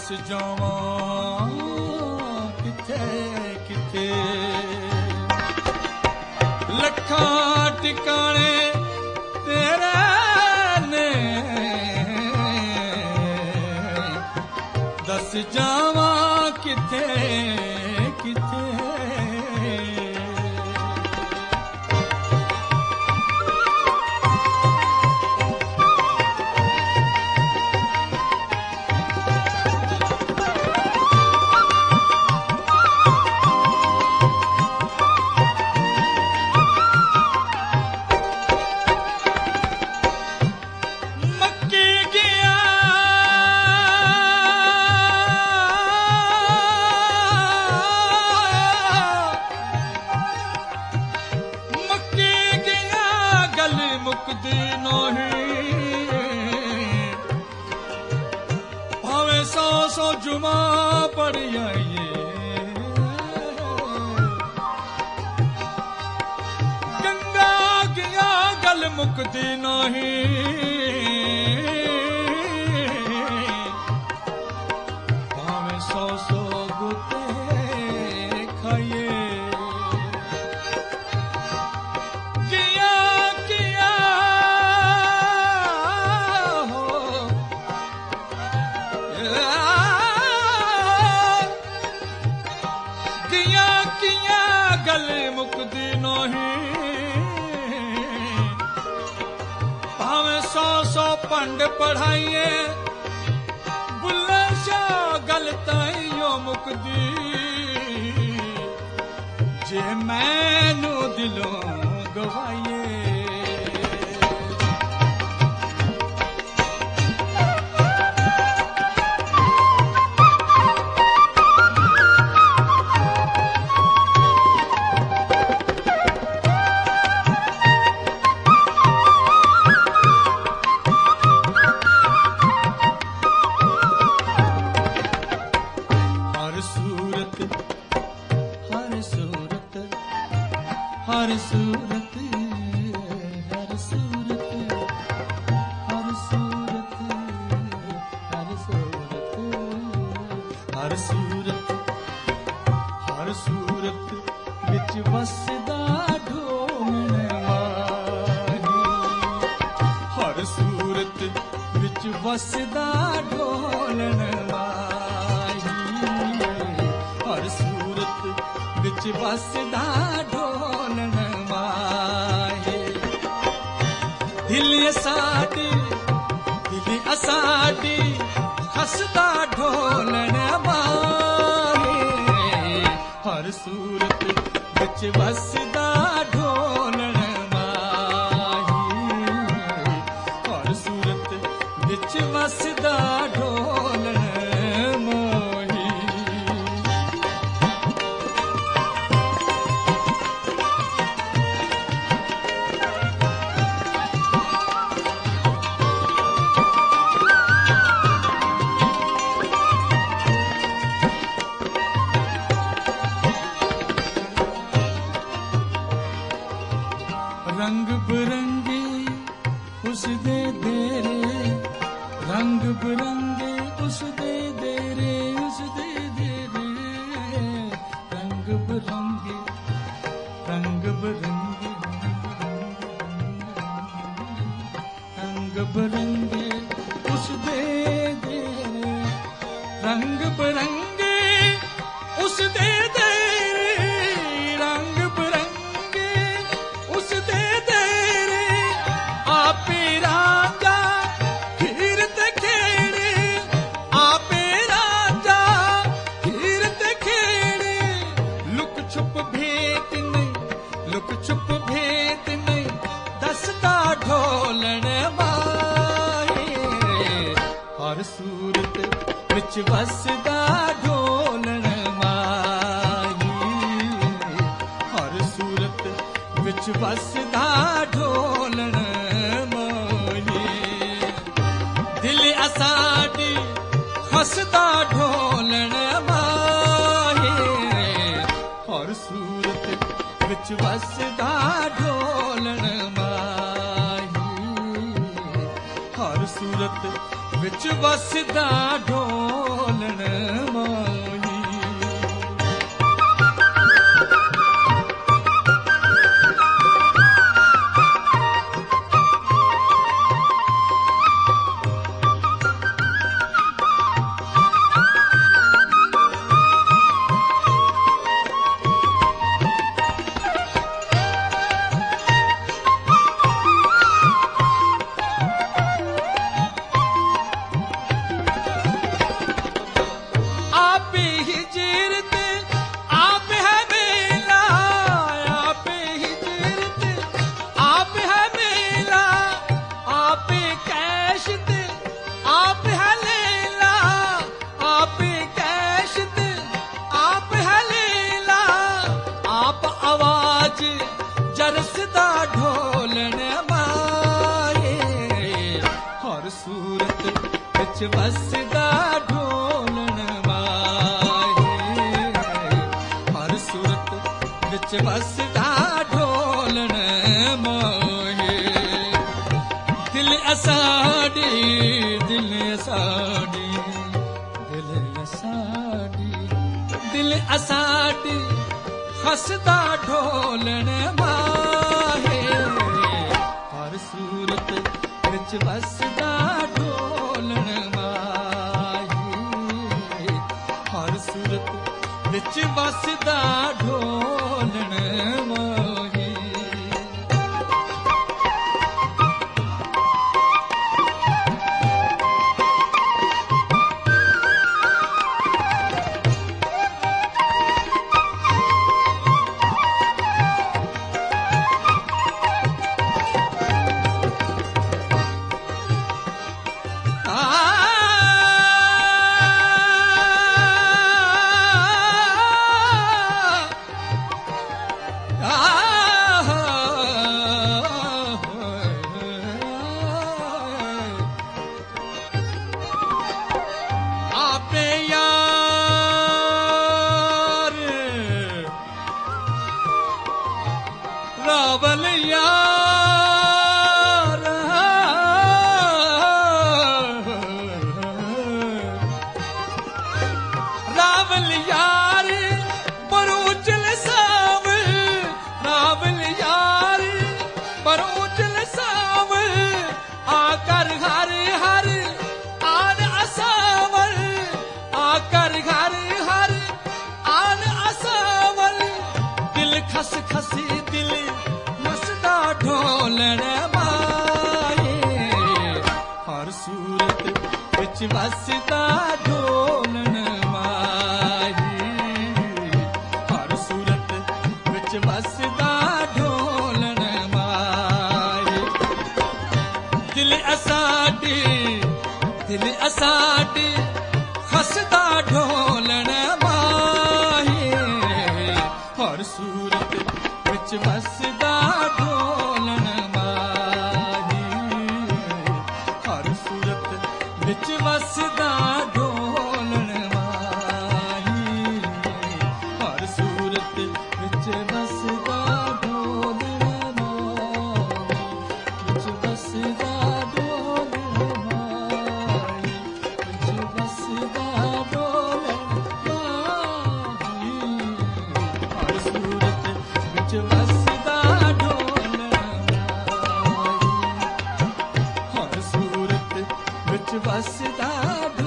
ਦਸ ਜਾਵਾਂ ਕਿੱਥੇ ਕਿੱਥੇ, ਲੱਖਾਂ ਟਿਕਾਣੇ ਤੇਰੇ ਨੇ, ਦਸ ਜਾਵਾਂ ਕਿੱਥੇ ਕਿੱਥੇ। ਸੌ ਜੁਮਾ ਪੜ੍ਹ ਆਈਏ, ਗੰਗਾ ਗਿਆ ਗੱਲ ਮੁੱਕਦੀ ਨਹੀਂ, ਭਾਵੇਂ ਸੌ ਗੁੱਤੇ ਖਾਈਏ। ਗੱਲ ਮੁੱਕਦੀ ਨਹੀਂ, ਭਾਵੇਂ ਸੌ ਪੰਡ ਪੜ੍ਹਾਈਏ, ਬੁੱਲੇ ਸ਼ਾਹ ਗੱਲ ਤਾਈਓ ਮੁੱਕਦੀ, ਜੇ ਮੈਨੂੰ ਦਿਲੋਂ ਗਵਾਈਏ। ਹਰ ਸੂਰਤ, ਹਰ ਸੂਰਤ, ਹਰ ਸੂਰਤ, ਹਰ ਸੂਰਤ, ਹਰ ਸੂਰਤ, ਹਰ ਸੂਰਤ ਵਿੱਚ ਵਸਦਾ ਢੋਲਣ ਮਾਹੀ, ਹਰ ਸੂਰਤ ਵਿੱਚ ਵਸਦਾ ਢੋਲਣ ਮਾਹੀ, ਹਰ ਸੂਰਤ ਵਿੱਚ ਵਸਦਾ ਢੋਲਣ ਮਾਹੀ। ਦਿਲ ਸਾਡੀ, ਦਿਲ ਅਸਾਡੀ ਹੱਸਦਾ ਢੋਲਣ ਮਾਹੀ, ਹਰ ਸੂਰਤ ਵਿੱਚ ਵਸਦਾ ਢੋਲਣ ਮਾਹੀ, ਹਰ ਸੂਰਤ ਵਿੱਚ ਵਸਦਾ ਢੋਲਣ ਮਾਹੀ। रंग बिरंगे उस दे रे, रंग बिरंगे उस दे रे, उस दे रे, रंग बिरंगे, रंग बिरंगे, रंग बिरंगे उस दे रे, रंग बिरंगे उस दे रे, रंग बिरंगे उस दे रे, आपे राजा हीर ते खेड़े, आपे राजा हीर ते खेड़े, लुक छुप भेत नहीं, लुक छुप भेत नहीं, दसदा ढोलण माहे, हर सूरत विच वसदा ढोलण माही, हर सूरत विच वसदा ढोलण माही। दिल असाडी हसदा ढोलण माही, हर सूरत विच वसदा ढोलण माही, हर सूरत विच वसदा ढोलण विच वसदा ढोलण माहे हर सूरत विच वसदा ढोलण माहे दिल असाडी दिल असाडी दिल असाडी दिल असाडी हसदा ढोलण माहे हर सूरत विच वसदा ढोलण माहे हर सूरत विच वसदा ढोलण माहे रावल यार रावल यार परोचल सावल रावल यार परोचल सावल आकर हर हर आन असावल आकर हर हर आन असावल दिल खस खसी दिल मसदा ढोलण माहे हर सूरत विच वसदा ढोलण माहे हर सूरत विच वसदा ढोलण माहे दिल असाडी हसदा ढोलण माहे हर सूरत विच वसदा ढोलण माहे हर सूरत विच वसदा ढोलण माहे हर सूरत विच वसदा ढोलण माहे विच वसदा ढोलण माहे विच वसदा ढोलण माहे हर सूरत विच वसदा ढोलण माहे हर सूरत विच वसदा